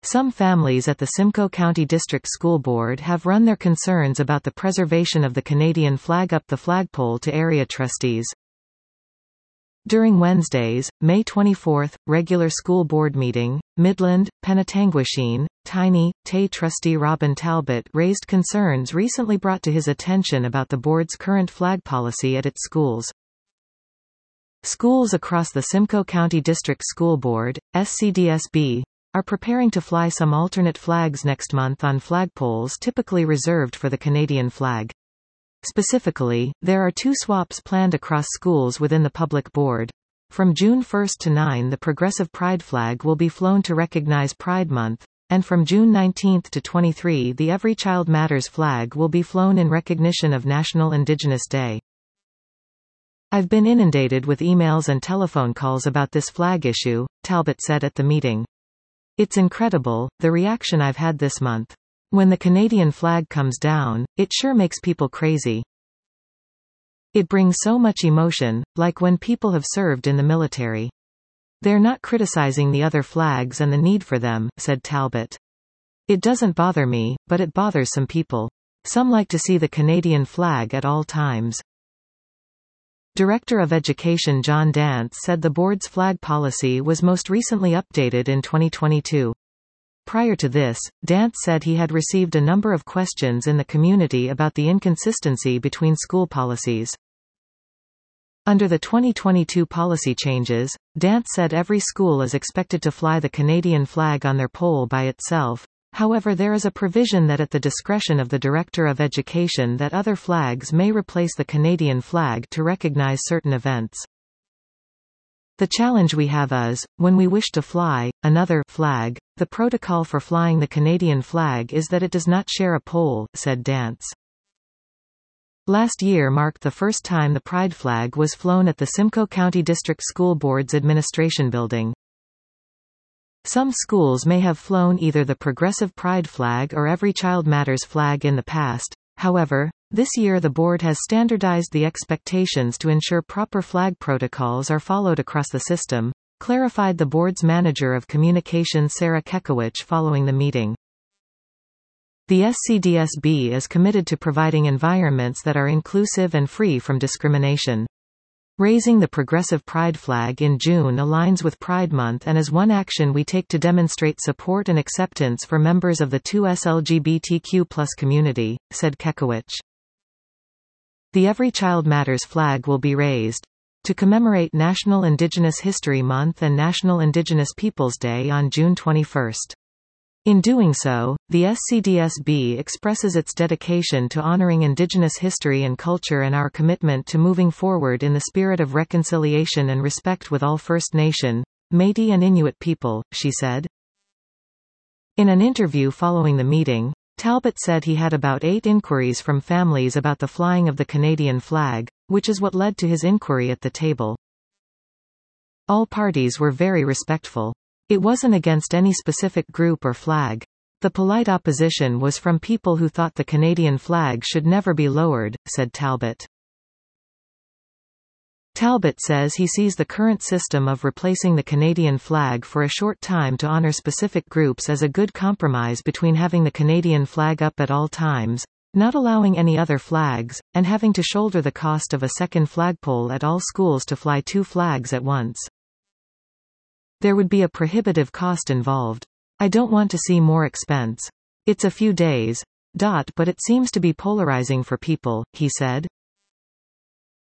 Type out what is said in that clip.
Some families at the Simcoe County District School Board have run their concerns about the preservation of the Canadian flag up the flagpole to area trustees. During Wednesday's, May 24, regular school board meeting, Midland, Penetanguishene, Tiny, Tay trustee Robin Talbot raised concerns recently brought to his attention about the board's current flag policy at its schools. Schools across the Simcoe County District School Board, SCDSB, are preparing to fly some alternate flags next month on flagpoles typically reserved for the Canadian flag. Specifically, there are 2 swaps planned across schools within the public board. From June 1 to 9 the Progressive Pride flag will be flown to recognize Pride Month, and from June 19 to 23 the Every Child Matters flag will be flown in recognition of National Indigenous Day. "I've been inundated with emails and telephone calls about this flag issue," Talbot said at the meeting. "It's incredible, the reaction I've had this month. When the Canadian flag comes down, it sure makes people crazy. It brings so much emotion, like when people have served in the military. They're not criticizing the other flags and the need for them," said Talbot. "It doesn't bother me, but it bothers some people. Some like to see the Canadian flag at all times." Director of Education John Dance said the board's flag policy was most recently updated in 2022. Prior to this, Dance said he had received a number of questions in the community about the inconsistency between school policies. Under the 2022 policy changes, Dance said every school is expected to fly the Canadian flag on their pole by itself. However, there is a provision that at the discretion of the Director of Education that other flags may replace the Canadian flag to recognize certain events. "The challenge we have is, when we wish to fly another flag, the protocol for flying the Canadian flag is that it does not share a pole," said Dance. Last year marked the first time the Pride flag was flown at the Simcoe County District School Board's administration building. Some schools may have flown either the Progressive Pride flag or Every Child Matters flag in the past. However, this year the board has standardized the expectations to ensure proper flag protocols are followed across the system, clarified the board's manager of communications Sarah Kekowicz following the meeting. The SCDSB is committed to providing environments that are inclusive and free from discrimination. Raising the Progressive Pride flag in June aligns with Pride Month and is one action we take to demonstrate support and acceptance for members of the 2S LGBTQ+ community, said Kekowicz. The Every Child Matters flag will be raised to commemorate National Indigenous History Month and National Indigenous Peoples Day on June 21. In doing so, the SCDSB expresses its dedication to honoring Indigenous history and culture and our commitment to moving forward in the spirit of reconciliation and respect with all First Nation, Métis and Inuit people, she said. In an interview following the meeting, Talbot said he had about 8 inquiries from families about the flying of the Canadian flag, which is what led to his inquiry at the table. All parties were very respectful. It wasn't against any specific group or flag. The polite opposition was from people who thought the Canadian flag should never be lowered, said Talbot. Talbot says he sees the current system of replacing the Canadian flag for a short time to honor specific groups as a good compromise between having the Canadian flag up at all times, not allowing any other flags, and having to shoulder the cost of a second flagpole at all schools to fly 2 flags at once. There would be a prohibitive cost involved. I don't want to see more expense. It's a few days. But it seems to be polarizing for people, he said.